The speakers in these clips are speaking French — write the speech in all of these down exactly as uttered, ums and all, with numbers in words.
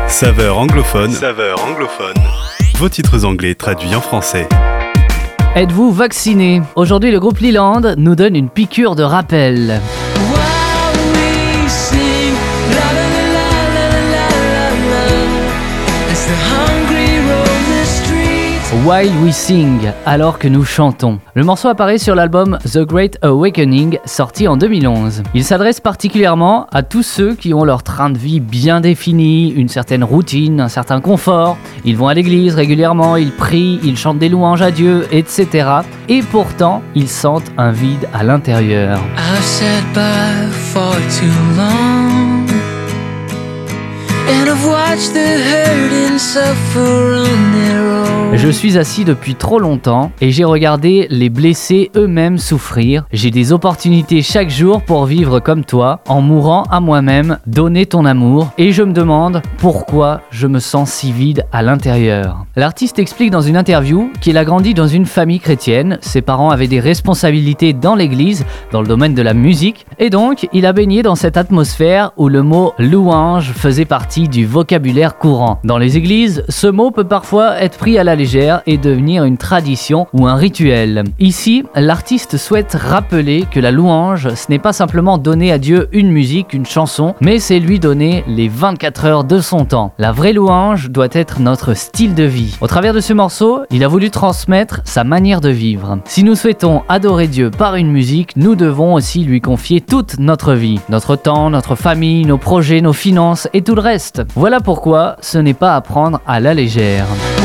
Saveur anglophone. Saveur anglophone. Vos titres anglais traduits en français. Êtes-vous vacciné ? Aujourd'hui, le groupe Leland nous donne une piqûre de rappel. While we sing, alors que nous chantons. Le morceau apparaît sur l'album The Great Awakening, sorti en deux mille onze. Il s'adresse particulièrement à tous ceux qui ont leur train de vie bien défini, une certaine routine, un certain confort. Ils vont à l'église régulièrement, ils prient, ils chantent des louanges à Dieu, et cetera. Et pourtant, ils sentent un vide à l'intérieur. I've sat by for too long, and I've watched the hurt and suffer on their own. Je suis assis depuis trop longtemps et j'ai regardé les blessés eux-mêmes souffrir. J'ai des opportunités chaque jour pour vivre comme toi, en mourant à moi-même, donner ton amour. Et je me demande pourquoi je me sens si vide à l'intérieur. L'artiste explique dans une interview qu'il a grandi dans une famille chrétienne. Ses parents avaient des responsabilités dans l'église, dans le domaine de la musique. Et donc, il a baigné dans cette atmosphère où le mot louange faisait partie du vocabulaire courant. Dans les églises, ce mot peut parfois être pris à la légère et devenir une tradition ou un rituel. Ici, l'artiste souhaite rappeler que la louange, ce n'est pas simplement donner à Dieu une musique, une chanson, mais c'est lui donner les vingt-quatre heures de son temps. La vraie louange doit être notre style de vie. Au travers de ce morceau, il a voulu transmettre sa manière de vivre. Si nous souhaitons adorer Dieu par une musique, nous devons aussi lui confier toute notre vie, notre temps, notre famille, nos projets, nos finances et tout le reste. Voilà pourquoi ce n'est pas à prendre à la légère.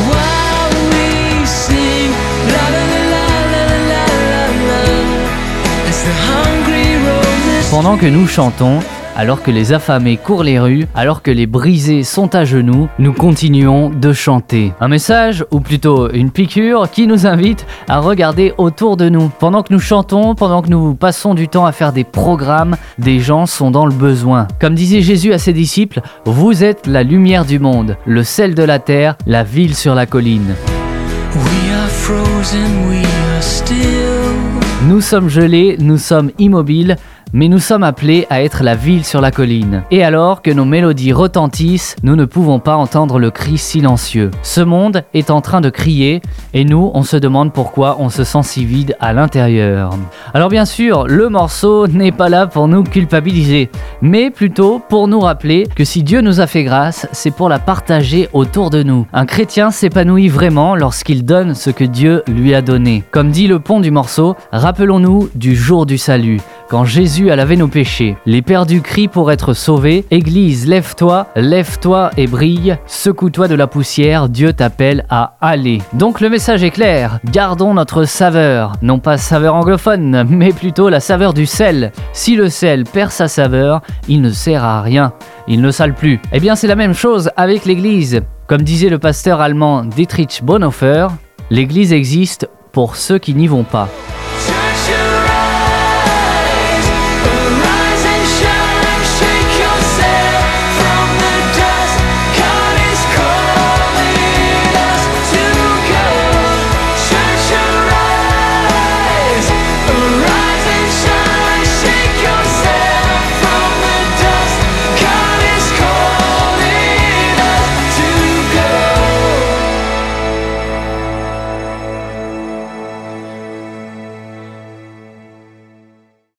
Pendant que nous chantons, alors que les affamés courent les rues, alors que les brisés sont à genoux, nous continuons de chanter. Un message, ou plutôt une piqûre, qui nous invite à regarder autour de nous. Pendant que nous chantons, pendant que nous passons du temps à faire des programmes, des gens sont dans le besoin. Comme disait Jésus à ses disciples, vous êtes la lumière du monde, le sel de la terre, la ville sur la colline. We are frozen, we are still. Nous sommes gelés, nous sommes immobiles, mais nous sommes appelés à être la ville sur la colline. Et alors que nos mélodies retentissent, nous ne pouvons pas entendre le cri silencieux. Ce monde est en train de crier, et nous, on se demande pourquoi on se sent si vide à l'intérieur. Alors bien sûr, le morceau n'est pas là pour nous culpabiliser, mais plutôt pour nous rappeler que si Dieu nous a fait grâce, c'est pour la partager autour de nous. Un chrétien s'épanouit vraiment lorsqu'il donne ce que Dieu lui a donné. Comme dit le pont du morceau, rappelons-nous du jour du salut, quand Jésus a lavé nos péchés. Les perdus crient pour être sauvés. Église, lève-toi, lève-toi et brille. Secoue-toi de la poussière, Dieu t'appelle à aller. Donc le message est clair, gardons notre saveur. Non pas saveur anglophone, mais plutôt la saveur du sel. Si le sel perd sa saveur, il ne sert à rien. Il ne sale plus. Eh bien c'est la même chose avec l'église. Comme disait le pasteur allemand Dietrich Bonhoeffer, l'église existe pour ceux qui n'y vont pas.